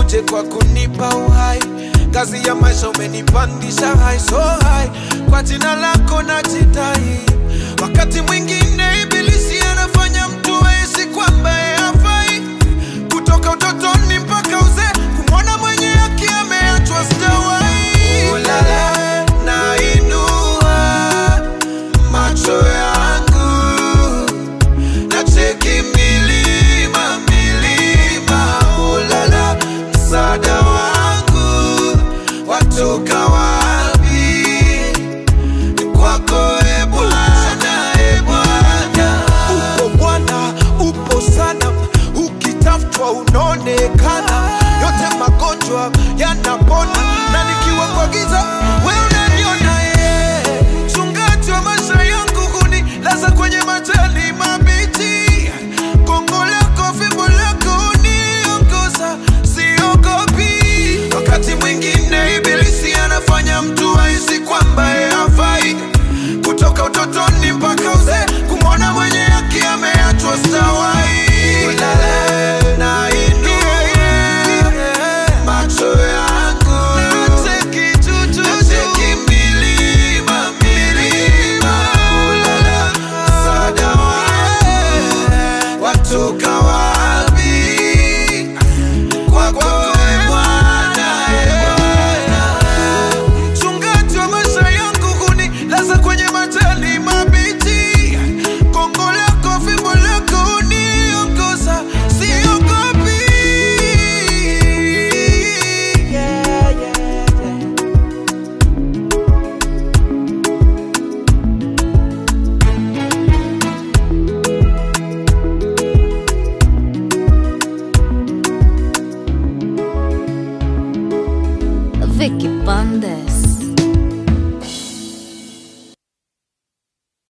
asante kwa kunipa uhai, kazi ya maisha umenipandisha high so high, kwa jina lako najitai. Wakati mwingine ibilisi anafanya mtu ahisi kwamba hafai, kutoka utotoni mpaka uzee kumwona mwenye haki ameachwa sitawai. Ulala nainua macho yangu nacheki milima milima, ulala msaada wangu watoka wapi? Kwako e Bwana, e Bwana. Upo Bwana, upo sana, ukitafutwa unaonekana, yote magonjwa yanapona, na nikiwa kwa giza wewe unaniona. Mchungaji wa maisha yangu hunilaza kwenye majani mabichi, gongo lako fimbo lako huniongoza, siogopi. Wakati mwingine ibilisi anafanya mtu ahisi kwamba hafai, kutoka utotoni mpaka uzee kumwona mwenye haki ameachwa sitawai. Ulala nainua macho yangu nacheki milima milima, ulala msaada wangu watoka wapi? Kwako e Bwana, e Bwana. Mchungaji wa maisha yangu hunilaza kwenye majani mabichi, gongo lako fimbo lako huniongoza, siogopi. Vicky Bandes.